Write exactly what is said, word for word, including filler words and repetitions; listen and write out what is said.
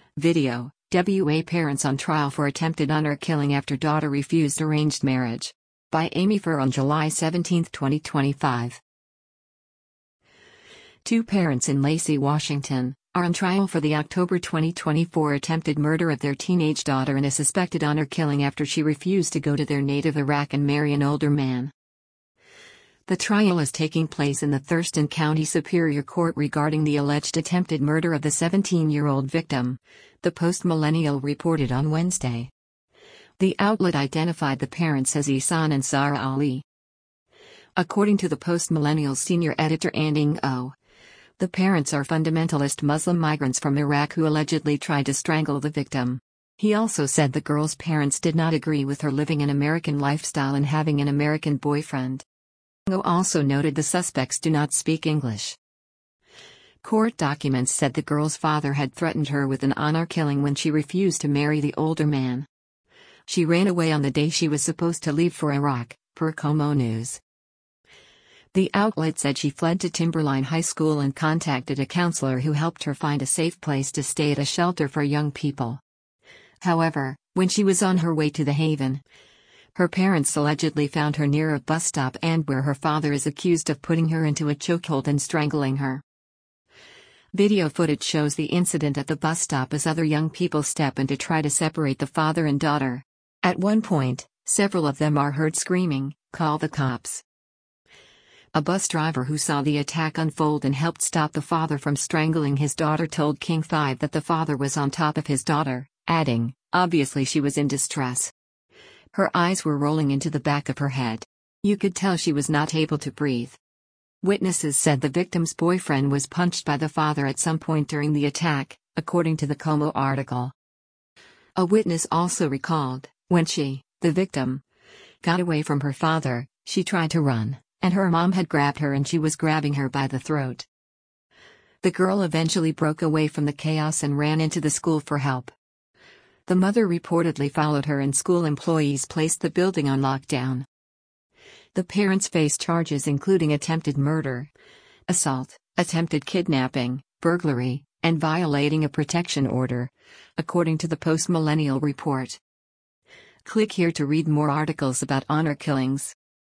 Video, W A parents on trial for attempted honor killing after daughter refused arranged marriage. By Amy Furr on July seventeenth, twenty twenty-five. Two parents in Lacey, Washington, are on trial for the October twenty twenty-four attempted murder of their teenage daughter in a suspected honor killing after she refused to go to their native Iraq and marry an older man. The trial is taking place in the Thurston County Superior Court regarding the alleged attempted murder of the seventeen-year-old victim, the Post-Millennial reported on Wednesday. The outlet identified the parents as Ihsan and Zahra Ali. According to the Post-Millennial senior editor Anding O, the parents are fundamentalist Muslim migrants from Iraq who allegedly tried to strangle the victim. He also said the girl's parents did not agree with her living an American lifestyle and having an American boyfriend. O also noted the suspects do not speak English. Court documents said the girl's father had threatened her with an honor killing when she refused to marry the older man. She ran away on the day she was supposed to leave for Iraq, per Como News. The outlet said she fled to Timberline High School and contacted a counselor who helped her find a safe place to stay at a shelter for young people. However, when she was on her way to the Haven, her parents allegedly found her near a bus stop and where her father is accused of putting her into a chokehold and strangling her. Video footage shows the incident at the bus stop as other young people step in to try to separate the father and daughter. At one point, several of them are heard screaming, "Call the cops." A bus driver who saw the attack unfold and helped stop the father from strangling his daughter told King five that the father was on top of his daughter, adding, "Obviously she was in distress. Her eyes were rolling into the back of her head. You could tell she was not able to breathe." Witnesses said the victim's boyfriend was punched by the father at some point during the attack, according to the Como article. A witness also recalled, when she, the victim, got away from her father, she tried to run, and her mom had grabbed her and she was grabbing her by the throat. The girl eventually broke away from the chaos and ran into the school for help. The mother reportedly followed her and school employees placed the building on lockdown. The parents face charges including attempted murder, assault, attempted kidnapping, burglary, and violating a protection order, according to the Post-Millennial report. Click here to read more articles about honor killings.